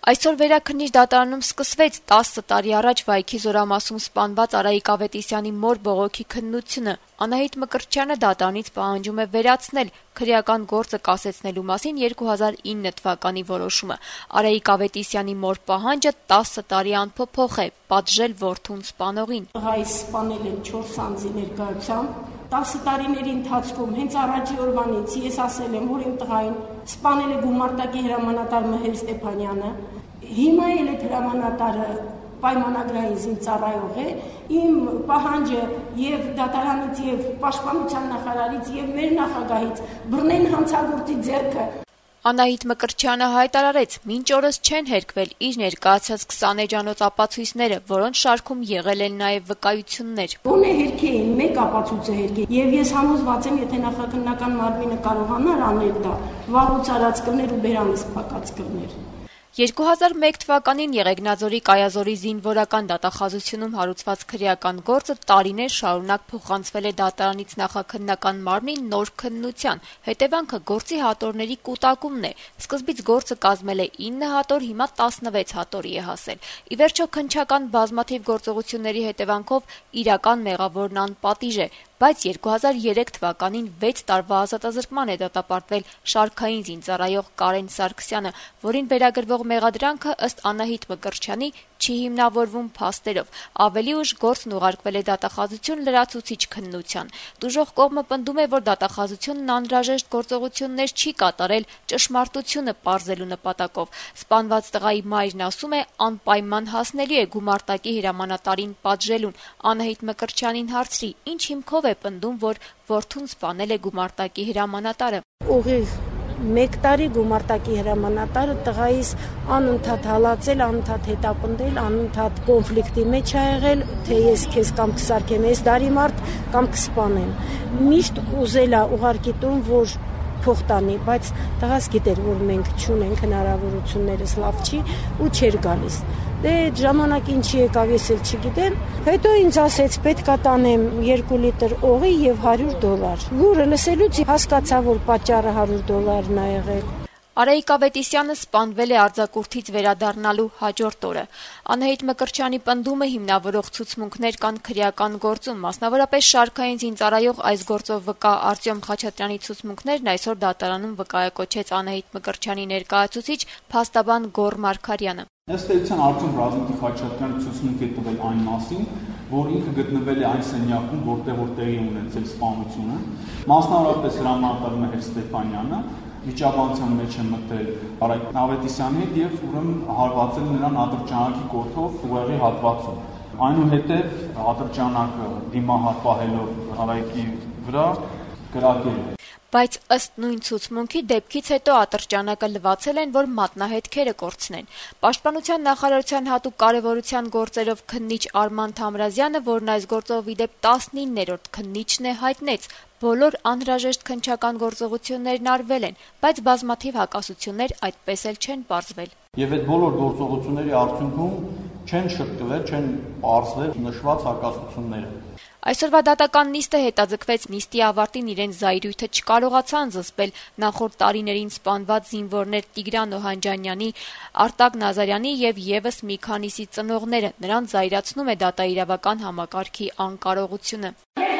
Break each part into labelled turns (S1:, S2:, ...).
S1: Այսօր Վերաքննիչ դատարանում սկսվեց 10 տարի առաջ Վայքի զորամասում սպանված Արայիկ Ավետիսյանի մոր բողոքի քննությունը։ Անահիտ Մկրտչյանը դատարանից պահանջում է վերացնել քրեական գործը կասեցնելու մասին 2009 թվականի որոշումը։ Արայիկ Ավետիսյանի մոր պահանջը 10 տարի անփոփոխ է՝ պատժել որդուն սպանողին։
S2: Տղայի սպանել են 4 անձի ներկայությամբ։ 10 տարիների ընթացքում հենց առաջի օրվանից ես ասել եմ, որ իմ տղային սպանել է գումարտակի հրամանատար Մհեր Ստեփանյանը։ Հիմա էլ այդ հրամանատարը պայմանագրային զինծառայող է։ Իմ պահանջը եւ դատարանից եւ պաշտպանության նախարարից եւ մեր նախագահից բռնեն հանցագործի ձեռքը։
S1: Անահիտ Մկրտչյանը հայտարարեց, մինչ օրս չեն հերկվել իր ներկայացած 20 էջանոց ապացույցները, որոնց շարքում եղել են նաև վկայություններ։
S2: Գոնե հերքեին, մեկ ապացույցը հերքե, եւ ես համոզված եմ, եթե նախաքննական մարմինը կարողանար անել դա, վաղուց արած կներ ու բերանից փակած կներ։
S1: 2001 թվականին Եղեգնաձորի Կայազորի զինվորական դատախազությունում հարուցված քրեական գործը տարիներ շարունակ փոխանցվել է դատարանից նախաքննական մարմնին նոր քննության։ Հետևանքը գործի հատորների կուտակումն է։ Սկզբից գործը կազմել է 9 հատոր, հիմա 16 հատորի է հասել։ Ի վերջո քննչական բազմաթիվ գործողությունների հետևանքով իրական մեղավորն անպատիժ է, բայց 2003 թվականին 6 տարվա ազատազրկման է դատապարտվել շարքային զինծառայող Կարեն Սարգսյանը, որին վերագրվող մեղադրանքը ըստ Անահիտ Մկրտչյանի չի հիմնավորվում փաստերով։ Ավելի ուշ գործն ուղարկվել է դատախազություն լրացուցիչ քննության։ Տուժող կողմը պնդում է, որ դատախազությունն անհրաժեշտ գործողություններ չի կատարել ճշմարտությունը պարզելու նպատակով։ Սպանված տղայի մայրն ասում է, անպայման հասնելի է գումարտակի հրամանատարին պատժելուն։ Անահիտ Մկրտչյանին հարցրի, ինչ հիմքով է պնդում, որ որդուն սպանել է գումարտակի հրամանատարը։
S2: Ուղիղ 1 տարի գումարտակի հրամանատարը տղայիս անընդհատ հալածել, անընդհատ հետապնդել, անընդհատ կոնֆլիկտի մեջ ա եղել, թե ես քեզ կամ կսարքեմ ես դարի մարդ կամ կսպանեմ։ Միշտ ուզել ա ուղարկի տուն, որ փող տանի, բայց տղաս գիտեր, որ մենք չունենք հնարավորություններս լավ չի ու չէր գալիս։ Դե ժամանակ ինչի եկավ ես էլ չգիտեմ։ Հետո ինձ ասեց պետք է տանեմ 2 լիտր օղի եւ $100։ Լուրը լսելուց հասկացա, որ պատճառը $100 ա եղել։
S1: Արայիկ Ավետիսյանը սպանվել է արձակուրդից վերադառնալու հաջորդ օրը։ Անահիտ Մկրտչյանի պնդումը հիմնավորող ցուցմունքներ կան քրեական գործում, մասնավորապես շարքային զինծառայող այս գործով վկա Արտյոմ Խաչատրյանի ցուցմունքներն այսօր դատարանում վկայակոչեց Անահիտ Մկրտչյանի ներկայացուցիչ փաստաբան Գոռ Մարգարյանը։
S3: Ըստ էության Արտյոմ Խաչատրյանը ցուցմունք է տվել այն մասին, որ ինքը գտնվել է այն սենյակում, որտեղ որ տեղի ունեցել սպանությունը, մասնավորապես հրամանատար Մհեր Ստեփանյանը վիճաբանության մեջ է մտել Արայիկ Ավետիսյանի հետ եւ ուրեմն հարվածել նրան ատրճանակի կոթով ուղեղի հատվածում։ Այնուհետև ատրճանակը դիմահար պահելով Արայիկի վրա կրակել է։
S1: Բայց ըստ նույն ցուցմունքի դեպքից հետո ատրճանակը լվացել են, որ մատնահետքերը կորցնեն։ Պաշտպանության նախարարության հատուկ կարևորության գործերով քննիչ Արման Թամրազյանը, որն այս գործով ի դեպ 19-րդ քննիչն է, հայտնեց. Բոլոր անհրաժեշտ քննչական գործողություններն արվել են, բայց բազմաթիվ հակասություններ այդպես էլ չեն պարզվել։
S4: Եվ այդ բոլոր գործողությունների արդյունքում չեն շփվել, չեն պարզվել նշված հակասությունները։
S1: Այսօրվա դատական նիստը հետաձգվեց նիստի ավարտին իրենց զայրույթը չկարողացան զսպել նախորդ տարիներին սպանված զինվորներ Տիգրան Օհանջանյանի, Արտակ Նազարյանի եւ եւս մի քանիսի ծնողները։ Նրանց զայրացնում է դատաիրավական համակարգի անկարողությունը։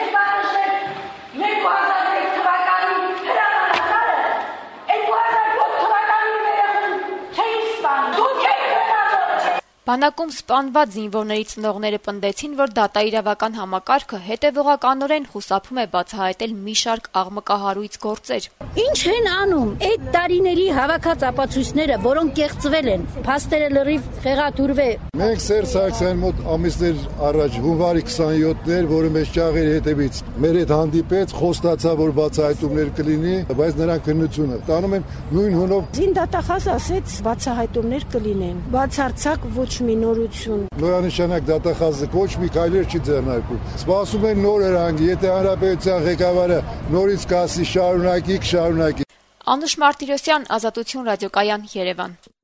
S1: Բանակում սպանված զինվորների ծնողները պնդեցին, որ դատաիրավական համակարգը հետևողականորեն խուսափում է բացահայտել մի շարք աղմկահարույց գործեր։
S5: Ինչ են անում այդ տարիների հավաքած ապացույցները, որոնք կեղծվել են, փաստերը լրիվ խեղաթյուրվել։
S6: Մենք Սերժ Սարգսյանի մոտ ամիսներ առաջ հունվարի 27-ներ, որը մեծ ճաղերի հետևից մեր հետ հանդիպեց, խոստացավ, որ բացահայտումներ կլինի, բայց նրանք քննությունը տանում են նույն հունով։
S2: Զինդատախազը ասեց բացահայտումներ կլինեն։ Բացարձակ ոչ մի նորություն։
S6: Նորանշանակ դատախազը ոչ մի քայլեր չի ձեռնարկում։ Սպասում են նոր հրանգ, եթե հանրապետության ղեկավարը նորից կասի շարունակի։
S1: Անուշ Մարտիրոսյան, Ազատություն ռադիոկայան, Երևան։